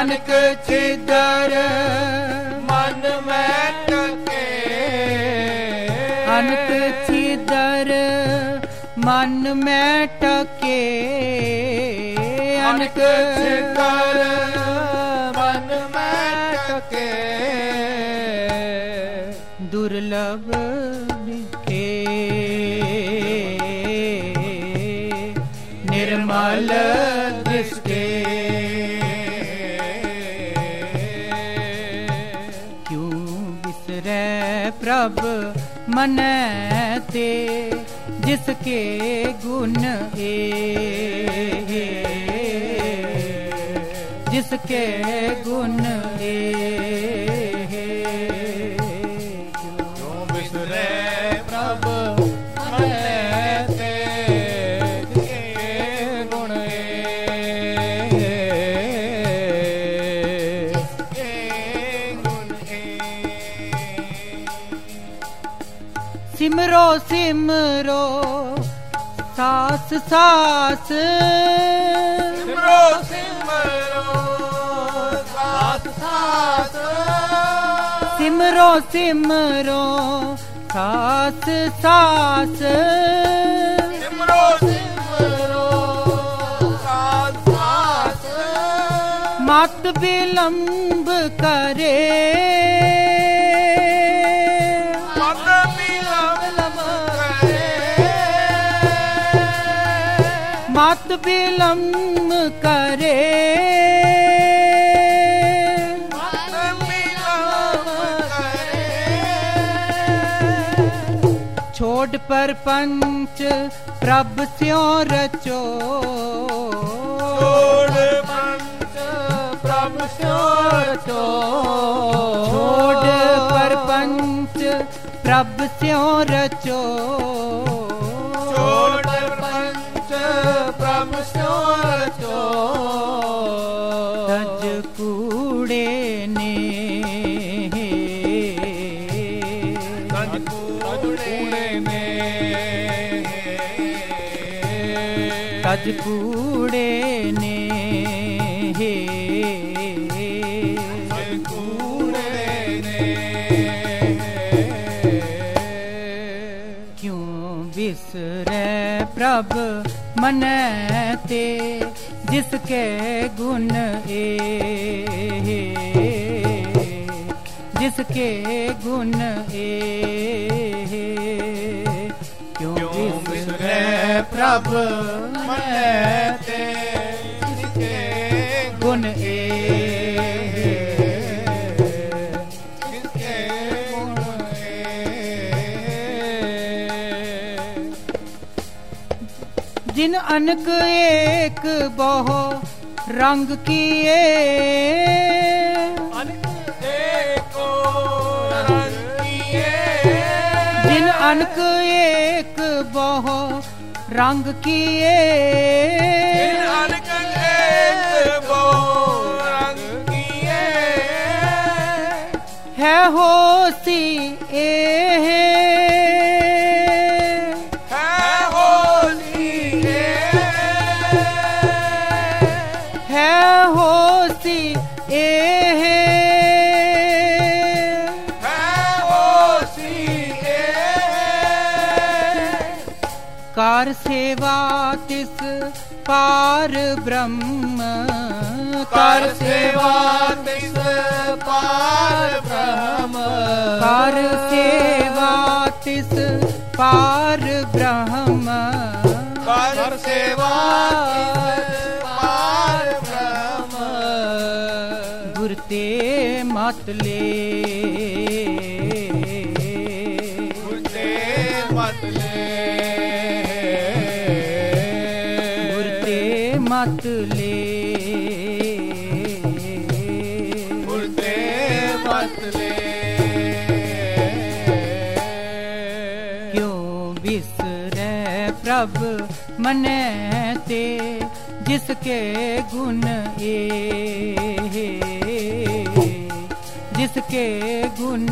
अनक छिदर मन में टके अनक छिदर मन में टके अनक छिदर मन में टके दुर्लभ दिखे निर्मल दृष्टि क्यों बिसरे प्रभ मन ते जिसके गुण जिसके गुण क्यों बिसरे प्रभ मन ते जिसके गुण सिमरो सिमरो सास सास सिमरो सिमरो सास सास सिमरो सिमरो सास सास सिमरो सिमरो सास सास मत विलंब करे मत विलंब करे मत विलंब करे छोड़ पर पंच प्रभ स्यों रचो छोड़ पंच प्रभ स्यों रचो छोड़ पर पंच प्रभ स्यों रचो छोड़ प्रभ स्यों रचो तज कूड़े ने तज कूड़े ने तज कूड़े ने क्यों बिसरे प्रभ मन ते जिसके गुण जिसके गुण क्यों बिसरे प्रभ मन ते जिसके गुण जिसके गुण जिन अनक एक बहु रंग किए अनक एक रंग किए जिन अनक एक बहु रंग किए जिन अनक एक बहु रंग किए है होसी कार सेवा तिस पार ब्रह्म कार सेवा तिस पार ब्रह्म कार सेवा तिस पार ब्रह्म कार सेवा पार ब्रह्म गुरते मत ले गुरते मत ले मत ले उल्टे मत ले क्यों बिसरे प्रभ मन ते जिसके गुण जिसके गुण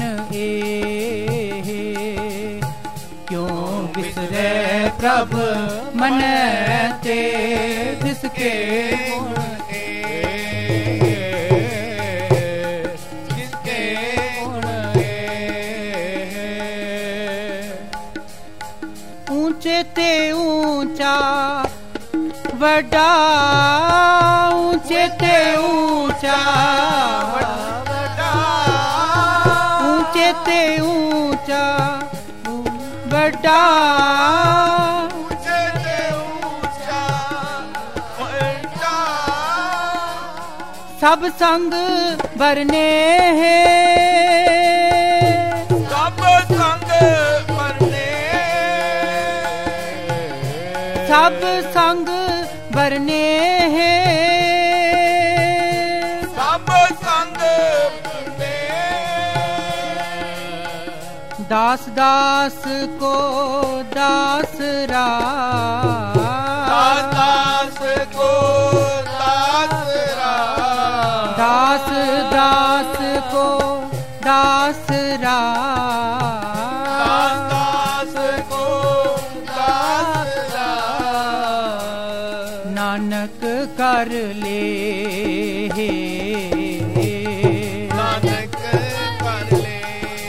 क्यों बिसरे प्रभ मन ते जिसके गुण बड़ा ऊंचे ते ऊंचा, ऊंचे ते ऊंचा, बड़ा ऊंचे ते ऊंचा, बड़ा सब संग भरने हैं, सब संग भरने, सब संग भरने हैं, सब संग भरने। दास दास को दासरा, दास को दासरा, दास दास को दासरा, दास को दासरा। नानक कर ले, नानक कर ले,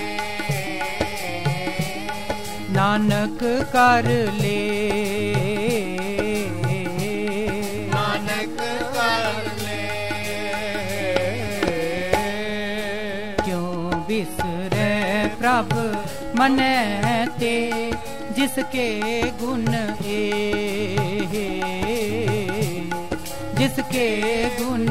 नानक कर ले, नानक कर ले। क्यों बिसरे प्रभ मनै ते, जिसके गुण जिसके गुण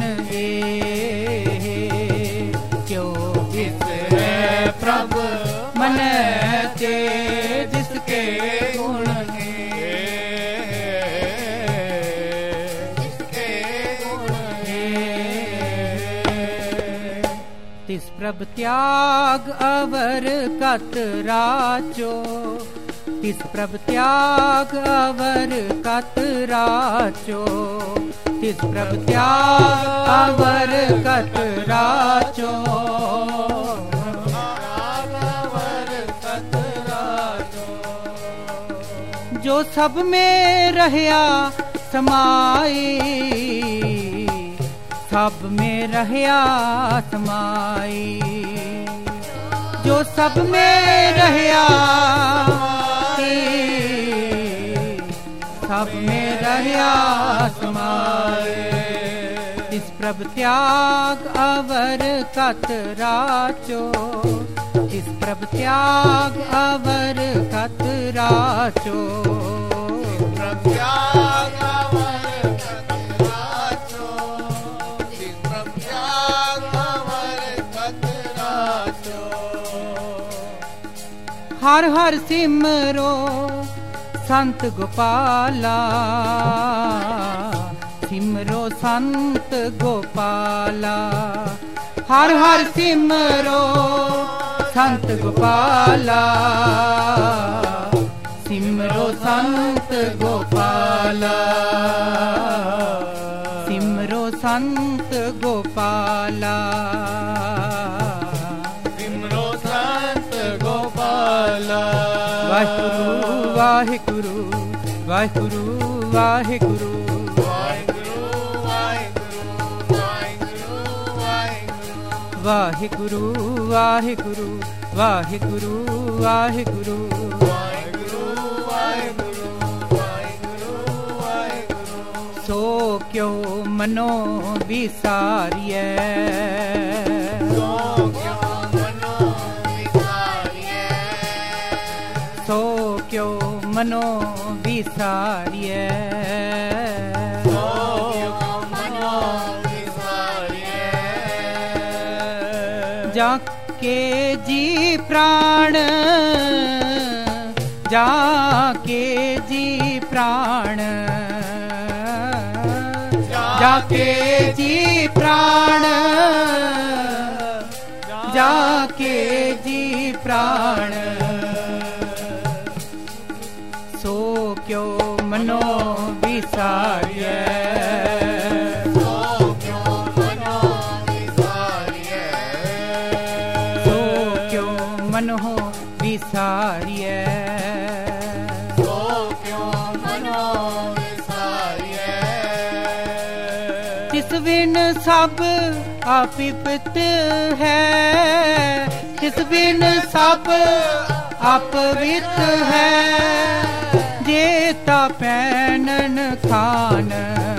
क्यों बिसरे प्रभ मनै ते, जिसके गुण जिसके गुण तिस प्रभ त्याग अवर कत राचो, तिस प्रभ त्याग अवर कत राचो, तिस प्रभ त्याग अवर कत राचो, जो सब में रहया समाई, सब में रहया समाई, जो सब में रहया, सब में रहया समाए। तिस प्रभ त्याग अवर कत राचो, तिस प्रभ त्याग अवर कत राचो, प्रभ त्याग अवर कत राचो, तिस प्रभ त्याग अवर कत राचो। हर हर सिमरो संत गोपाला, सिमरो संत गोपाला, हर हर सिमरो संत गोपाला, सिमरो संत गोपाला, सिमरो संत गोपाला, सिमरो संत गोपाला। वाहिगुरु वाहिगुरु वाहिगुरु वाहिगुरु वाहिगुरु वाहिगुरु वाहिगुरु वाहिगुरु वाहिगुरु वाहिगुरु। सो क्यों मनो विसारिए, सो क्यों मनो विसारिए, सो क्यों मनो विसारिए। जाके जी प्राण, जाके जी प्राण, जाके जी प्राण, जाके जी प्राण। सो क्यों मनो विसारिए, सो क्यों मनो विसारिए, सो क्यों मनो विसारिए, सो क्यों मनो विसारिए। तिस बिन सब अपिपत है, तिस बिन सब अपवित है। जेता पैनन खान